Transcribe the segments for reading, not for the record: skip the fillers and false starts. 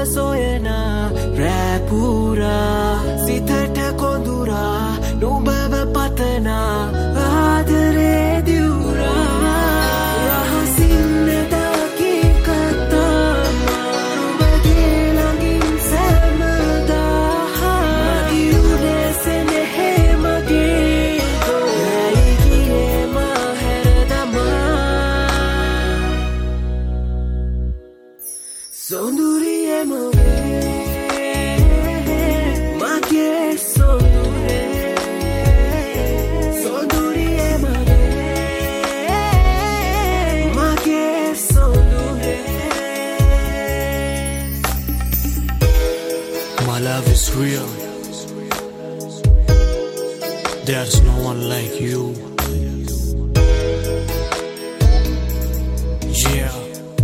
soyena rapura sithata kondura nubaba patana adare diura rahasinne daki kata nubage langin samada diude sene hemage aigiye maharadama sonduriye moge make sondure sonduriye moge make sondure My love is real. There's no one like you. Yeah.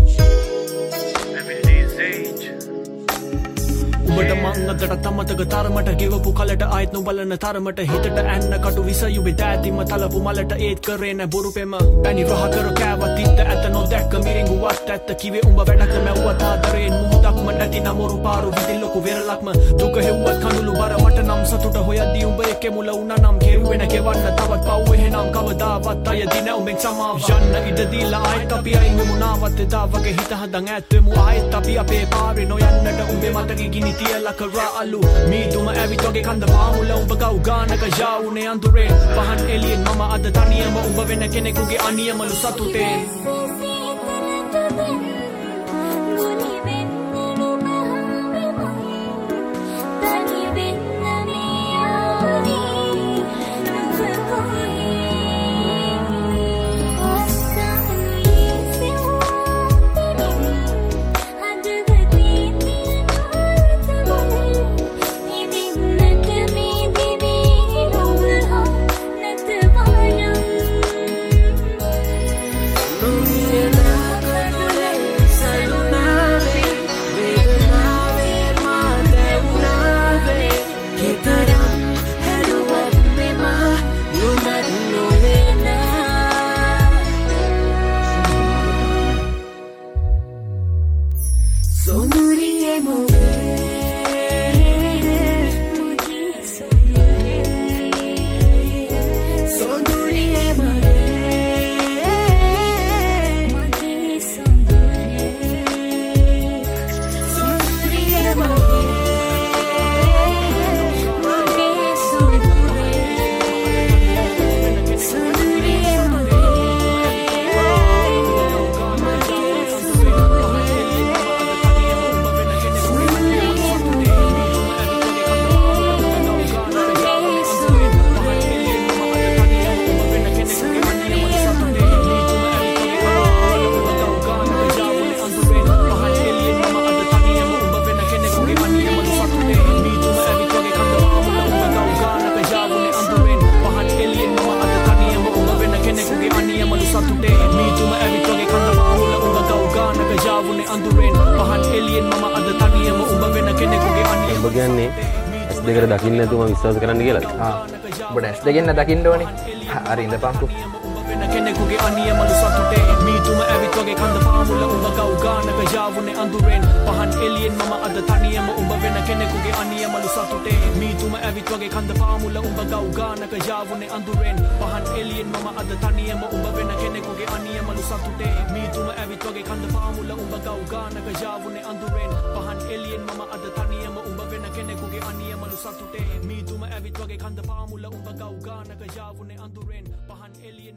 උඹට මං අදට තමතක තරමට ගෙවපු කලට ආයෙත් නොබලන තරමට හිතට ඇන්න කටු විස යුබේ දෑතිම තලපු මලට ඒත් කරේ නැ බොරු පෙම පැණි රහ කර කෑවත් තිත්ත ඇත නොදැක්ක මිරිඟුවත් ඇත්ත කිවේ උඹ වැඩක මැව්වත් ආදරයෙන් මුහුදක්ම නැති නමරු පාරු විදිල් ලොකු වෙරලක්ම දුක හෙව්වත් කඳුළු බර මට නම් සතුට හොයද්දී උඹ එක්කේ මුල උනා නම් කෙරුවේ නැ ගෙවන්න තවත් පව් එහෙනම් කවදාවත් අයදී නැ උඹෙන් සමාව යන්න ඉඩ දීලා ආයෙත් අපි අයින් වෙමු නාවත් එදා වගේ හිත හදන් ඈත් වෙමු ආයෙත් අපි අපේ පාරේ නොයන්නට උඹේ මතකේ ගිනි තියලා කරා අලු මීදුම ඇවිත් වගේ කන්ද පාමුල උඹ ගව් ගානක යවුනේ අඳුරේ පහන් එළියෙන් මම අද තනියම උඹ වෙන කෙනෙකුගේ අනියමලු සතුටෙන් sonduriye moge sonduriye moge sonduriye moge ඔබ කියන්නේ ඇස් දෙකට දකින්න නැතුව මම විශ්වාස කරන්න කියලාද? ඔබට ඇස් දෙකෙන් දකින්න ඕනේ. හරි ඉඳපන්කෝ. කෙනෙකුගේ අනියමලු සතුටේ මීතුම ඇවිත් වගේ කන්ද පාමුල උඹ ගව් ගානක යවුනේ අඳුරෙන් පහන් එළියෙන් මම අද තනියම උඹ වෙන කෙනෙකුගේ අනියමලු සතුටේ මීතුම ඇවිත් වගේ කන්ද පාමුල උඹ ගව් ගානක යවුනේ අඳුරෙන් පහන් එළියෙන් මම අද තනියම උඹ වෙන කෙනෙකුගේ අනියමලු සතුටේ මීතුම ඇවිත් වගේ කන්ද පාමුල උඹ ගව් ගානක යවුනේ අඳුරෙන් පහන් එළියෙන් මම අද තනියම උඹ වෙන කෙනෙකුගේ අනියමලු සතුටේ මීතුම ඇවිත් වගේ කන්ද පාමුල උඹ ගව් ගානක යවුනේ අඳුරෙන් පහන් එළියෙන්